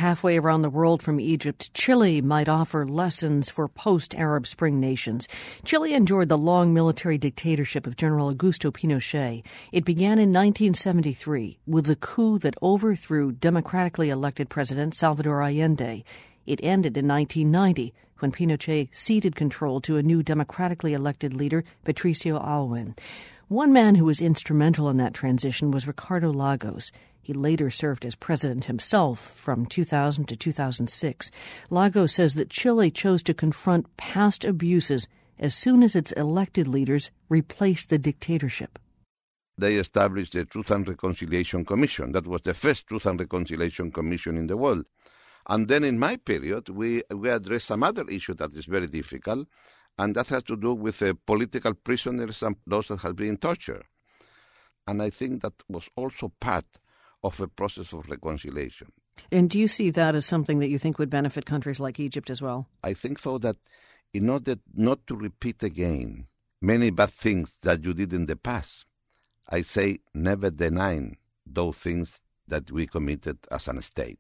halfway around the world from Egypt, Chile might offer lessons for post-Arab Spring nations. Chile endured the long military dictatorship of General Augusto Pinochet. It began in 1973 with the coup that overthrew democratically elected President Salvador Allende. It ended in 1990 when Pinochet ceded control to a new democratically elected leader, Patricio Aylwin. One man who was instrumental in that transition was Ricardo Lagos. He later served as president himself from 2000 to 2006. Lagos says that Chile chose to confront past abuses as soon as its elected leaders replaced the dictatorship. They established the Truth and Reconciliation Commission. That was the first Truth and Reconciliation Commission in the world. And then in my period, we addressed some other issue that is very difficult, and that has to do with political prisoners and those that have been tortured. And I think that was also part of a process of reconciliation. And do you see that as something that you think would benefit countries like Egypt as well? I think so, that in order not to repeat again many bad things that you did in the past, I say never deny those things that we committed as a state.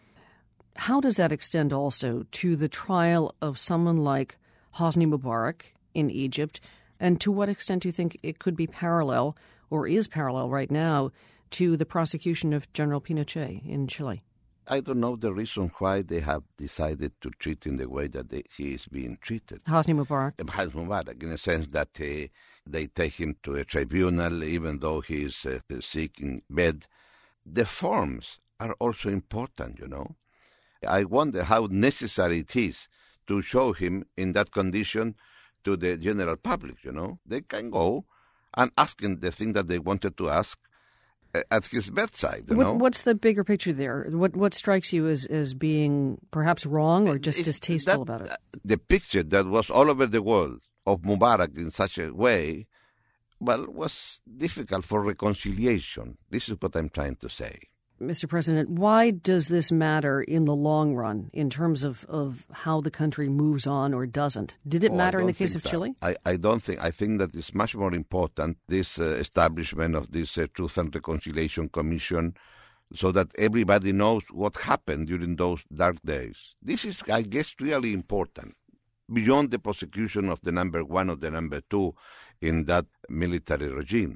How does that extend also to the trial of someone like Hosni Mubarak in Egypt? And to what extent do you think it could be parallel, or is parallel right now, to the prosecution of General Pinochet in Chile? I don't know the reason why they have decided to treat him the way that he is being treated. Hosni Mubarak? Hosni Mubarak, in a sense that they take him to a tribunal even though he is sick in bed. The forms are also important, you know. I wonder how necessary it is to show him in that condition to the general public, you know. They can go and ask him the thing that they wanted to ask at his bedside, you know. What's the bigger picture there? What strikes you as being perhaps wrong or just distasteful about it? The picture that was all over the world of Mubarak in such a way, well, was difficult for reconciliation. This is what I'm trying to say. Mr. President, why does this matter in the long run in terms of how the country moves on or doesn't? Did it matter in the case of Chile? I don't think. I think that it's much more important, this establishment of this Truth and Reconciliation Commission, so that everybody knows what happened during those dark days. This is, I guess, really important, beyond the prosecution of the number one or the number two in that military regime.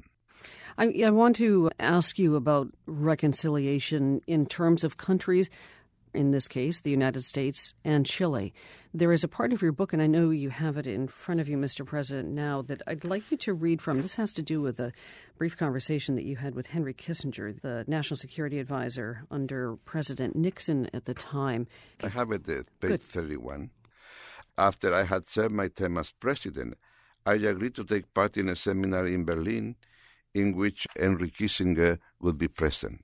I want to ask you about reconciliation in terms of countries, in this case, the United States and Chile. There is a part of your book, and I know you have it in front of you, Mr. President, now, that I'd like you to read from. This has to do with a brief conversation that you had with Henry Kissinger, the National Security Advisor under President Nixon at the time. I have it at page 31. After I had served my term as president, I agreed to take part in a seminar in Berlin in which Henry Kissinger would be present.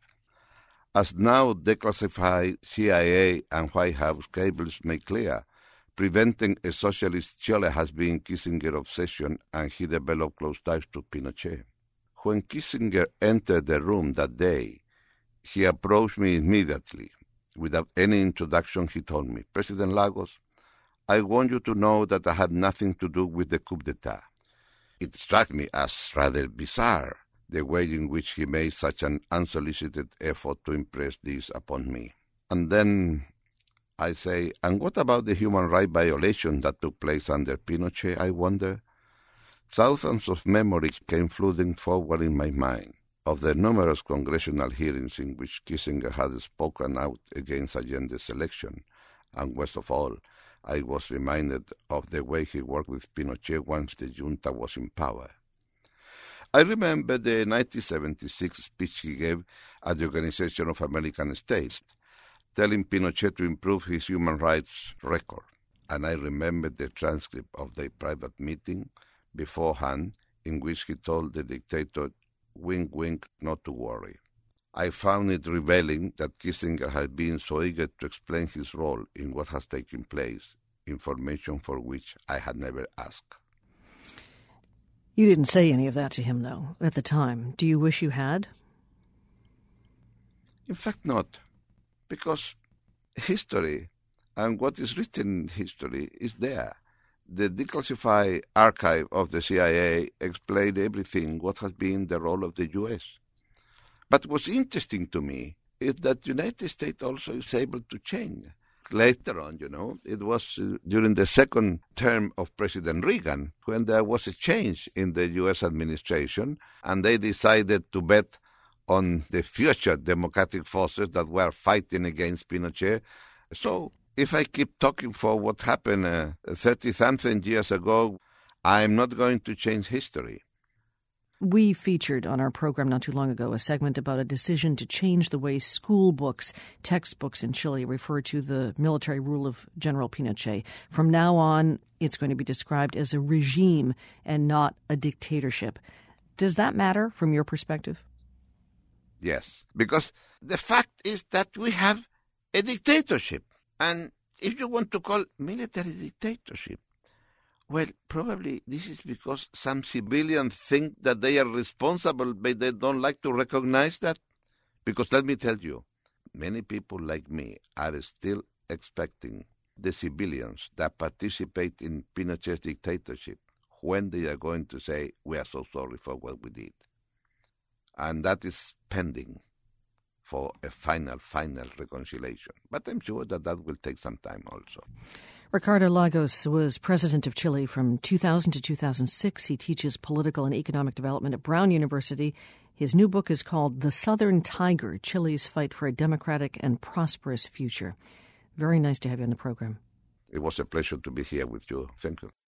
As now declassified CIA and White House cables make clear, preventing a socialist Chile has been Kissinger's obsession, and he developed close ties to Pinochet. When Kissinger entered the room that day, he approached me immediately. Without any introduction, he told me, "President Lagos, I want you to know that I had nothing to do with the coup d'etat." It struck me as rather bizarre, the way in which he made such an unsolicited effort to impress this upon me. And then I say, and what about the human rights violation that took place under Pinochet, I wonder? Thousands of memories came flooding forward in my mind of the numerous congressional hearings in which Kissinger had spoken out against Allende's election, and worst of all, I was reminded of the way he worked with Pinochet once the junta was in power. I remember the 1976 speech he gave at the Organization of American States, telling Pinochet to improve his human rights record. And I remember the transcript of their private meeting beforehand, in which he told the dictator, wink, wink, not to worry. I found it revealing that Kissinger had been so eager to explain his role in what has taken place, information for which I had never asked. You didn't say any of that to him, though, at the time. Do you wish you had? In fact, not. Because history and what is written in history is there. The declassified archive of the CIA explained everything, what has been the role of the U.S. But what's interesting to me is that the United States also is able to change. Later on, it was during the second term of President Reagan when there was a change in the U.S. administration, and they decided to bet on the future democratic forces that were fighting against Pinochet. So if I keep talking for what happened 30-something years ago, I'm not going to change history. We featured on our program not too long ago a segment about a decision to change the way school books, textbooks in Chile refer to the military rule of General Pinochet. From now on, it's going to be described as a regime and not a dictatorship. Does that matter from your perspective? Yes, because the fact is that we have a dictatorship. And if you want to call military dictatorship, well, probably this is because some civilians think that they are responsible, but they don't like to recognize that. Because let me tell you, many people like me are still expecting the civilians that participate in Pinochet's dictatorship when they are going to say, we are so sorry for what we did. And that is pending for a final reconciliation. But I'm sure that will take some time also. Ricardo Lagos was president of Chile from 2000 to 2006. He teaches political and economic development at Brown University. His new book is called The Southern Tiger, Chile's Fight for a Democratic and Prosperous Future. Very nice to have you on the program. It was a pleasure to be here with you. Thank you.